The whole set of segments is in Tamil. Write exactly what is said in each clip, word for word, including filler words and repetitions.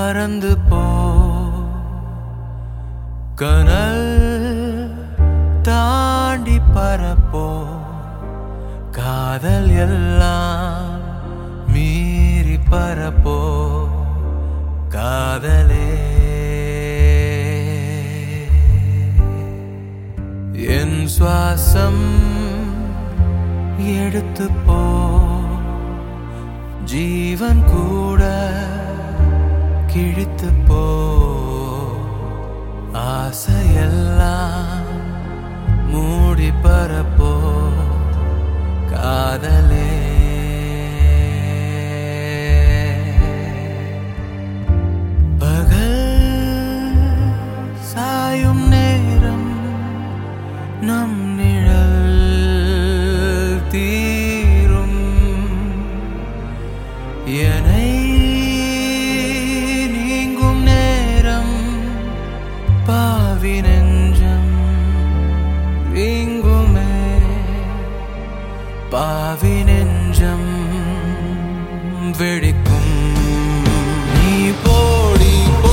பறந்து போ கனல் தாண்டி பரப்போ காதல் எல்லாம் மீறி பரப்போ காதலே என் சுவாசம் எடுத்து போ ஜீவன் கூட கிழித்து போ ஆசையெல்லாம் மூடி பரப்போ காதலே பகல் சாயும் நேரம் நம் நிழல் தீரும் என்னை நீங்கும் நேரம் பாவி நெஞ்சம் வீங்குமே பாவி நெஞ்சம் வெடிக்கும் நீ போடி போ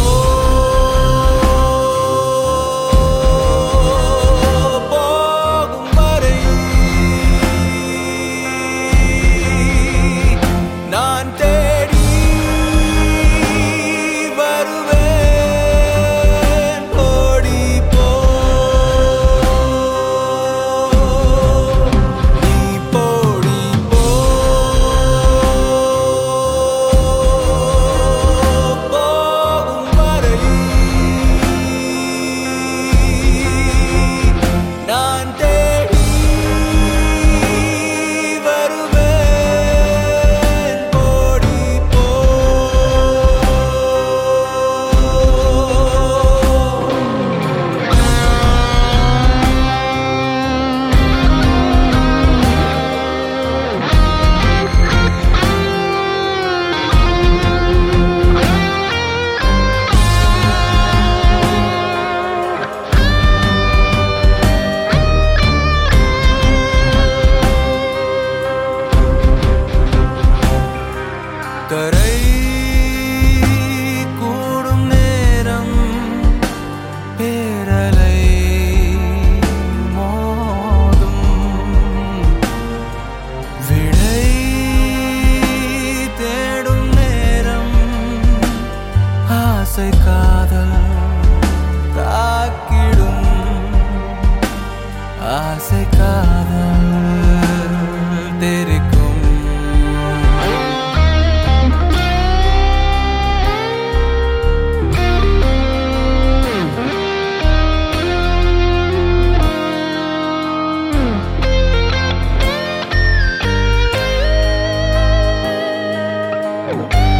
கரை கூடும் நேரம் பேரலை மோதும் விடை தேடும் நேரம் ஆசை காதல் தாக்கிடும் ஆசை காதல் தெரிக்கும் you